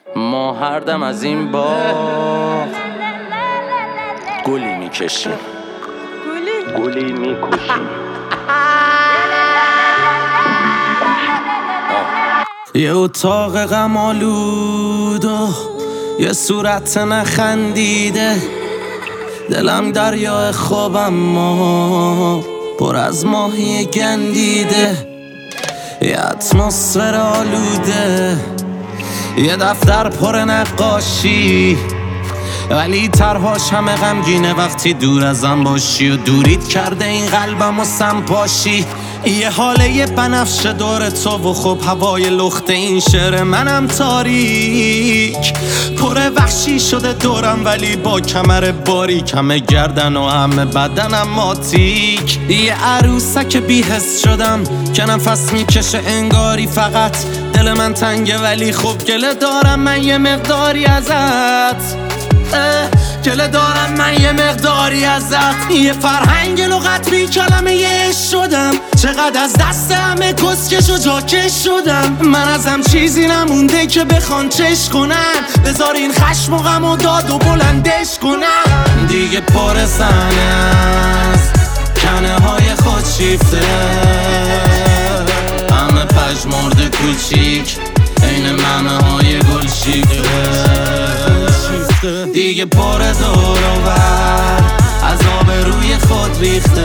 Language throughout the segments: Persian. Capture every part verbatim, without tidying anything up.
ما هر دم از این باغ گلی میکشیم، گلی میکشیم. یه اتاق غم آلود و یه صورت نخندیده، دلم دریا خوابم ما پر از ماهی گندیده، یه اتمسفر آلوده، یه دفتر پر نقاشی، ولی طرحاش همه غمگینه وقتی دور ازم باشی و دورید کرده این قلبم و سمپاشی. یه حاله یه بنفش دور تو و خب هوای لخت این شعر منم تاریک، پر وحشی شده دورم ولی با کمر باریک، همه گردن و همه بدنم ماتیک. یه عروسک بی‌حس شدم که نفس میکشه انگاری فقط دل من تنگه، ولی خب گله دارم من یه مقداری ازت، گله دارم من یه مقداری ازت. یه فرهنگ لغت بی کلمه یه شدم، چقدر از دست همه کسکش و جاکش شدم. من ازم چیزی نمونده که بخوان چش کنن، بذار این خشم و غم و داد و بلندش کنن. دیگه پر زنه از کنه های خود شیفته، همه پژمرده کوچیک این ممه های گل شیفته. دیگه پر دور و بر از آب روی خود ریخته،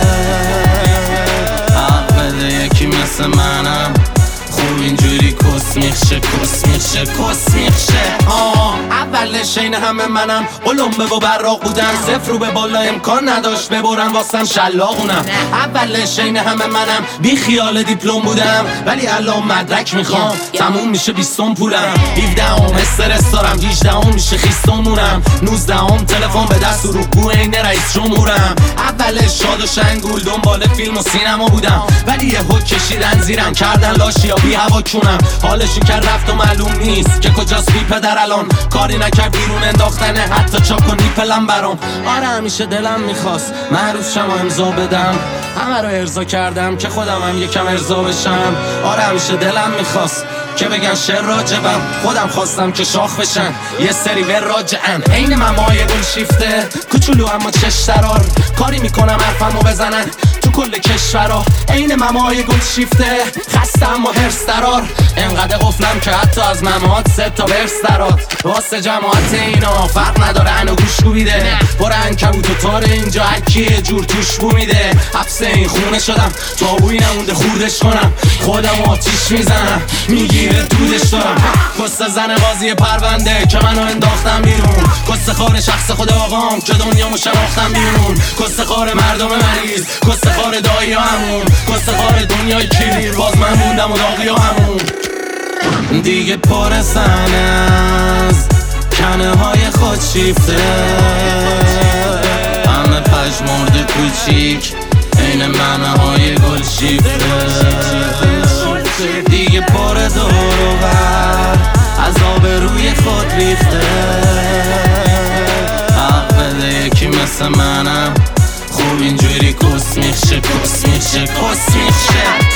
حق بده یکی مثل منم خوب اینجوری کس میخشه کس میخشه کس میخشه. آه اولش این همه منم قلمبه و براق بودم، صفر رو به بالا امکان نداشت ببرم واسم شلاقونم. اولش این همه منم بی خیال دیپلم بودم، ولی الان مدرک میخوام تموم میشه بیستم پولم. هفدهم استرس دارم، هجدهم میشه خیستمونم، نوزدهم تلفن به دست و رو بو این رئیس جمهورم. اولش شاد و شنگول دنبال فیلم و سینما بودم، ولی یه هو کشیدن زیرم کردن لاشیا بی هوا کونم. حالشو کرد رفت و معلوم نیست که کجاست بی پدر الان، کاری نکرد بیرون انداختنه حتی چاک و نیپلم برام. آره همیشه دلم میخواست معروف شم و امضا بدم، همه رو ارضا کردم که خودم هم یکم ارضا بشم. آره همیشه دلم میخواست که بگن شعر راجبم، خودم خواستم که شاخ بشن یه سری ور راجعن. عین ممای گل شیفته کوچولو اما چش ترار، کاری میکنم حرفمو بزنن تو کل کشورا. عین ممای گل شیفته خسته اما هرس درار، انقدر قفلم که حتی از ممات سه تا برس درات. واسه جماعت اینا فرق نداره انو گوش کوبیده، پر عنکبوت و تار اینجا هرکی یه جور توش بو میده. حبس این خونه شدم تابویی نمونده خوردش کنم، خودم آتیش میزنم میگیره دودش دارم. کست زن بازی پرونده که منو انداختم بیرون، کست خار شخص خود آقام که دنیامو شناختم بیرون، کست خار مردم مریض، کست خار دایی همون، کست خار دنیای کلیر باز من موندم و داغی همون. دیگه پر زن از کنه های خود شیفته، همه پژمرده کوچیک این ممه های گل شیفته. دیگه پر دور و بر از آب روی خود ریخته، حق بده یکی مثل منم خوب اینجوری کس میخشه کس میخشه کس میخشه.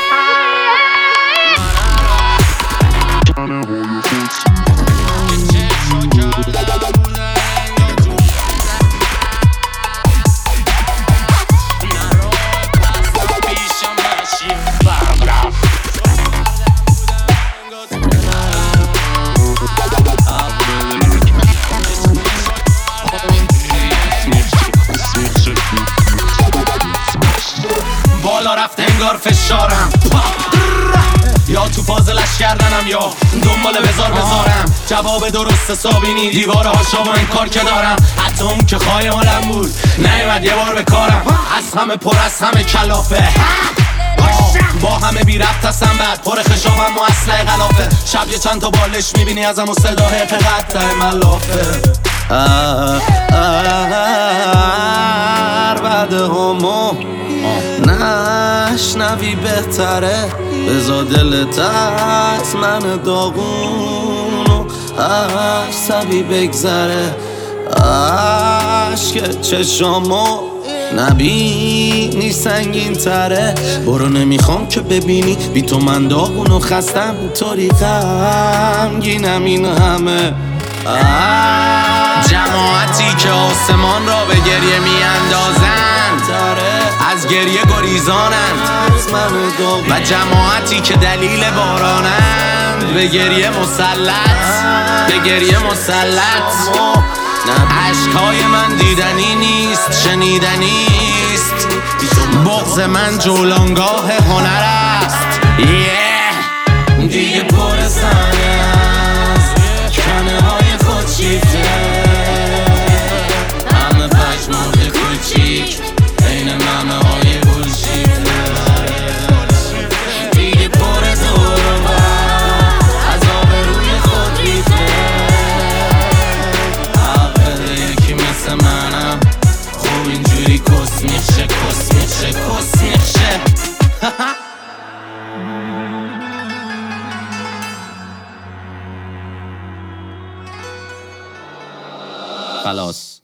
بالا رفت انگار فشارم، یا تو فاضلش کردنم یا دنبال بزار بزارم. جواب درست حسابینی دیواره هاشا با این کار که دارم، حتی اون که خایمالم بود نیومد یه بار به کارم. از همه پر از همه کلافه، با همه بی ربط هستم بعد پر خشابم و اسلحه غلافه. شب یه چند تا بالش میبینی ازم و صدا حق قطع ملافه. عربده همو نشنوی بهتره، بزا دلت حتما داغون و عصبی بگذره. عشق چشامو نبینی سنگین تره، برو نمیخوام که ببینی بی تو من داغون و خستم، طوری غمگینم این همه. جماعتی که آسمان را به گریه میاندازند، از گریه گریزانند، و جماعتی که دلیل بارانند، به گریه مسلط، به گریه مسلط. عشقای من دیدنی نیست، شنیدنی است، بغض من جولانگاه هنر است. yeah. دیگه پر سنگ است، کنه های خود شیفته، همه پشمرد کوچیک این ممه های گل شیفته. دیگه پر دور و بر از آب روی خود ریخته، حق یکی مثل منم خوب اینجوری کس میخشه، کس میخشه، کس میخشه. خلاص.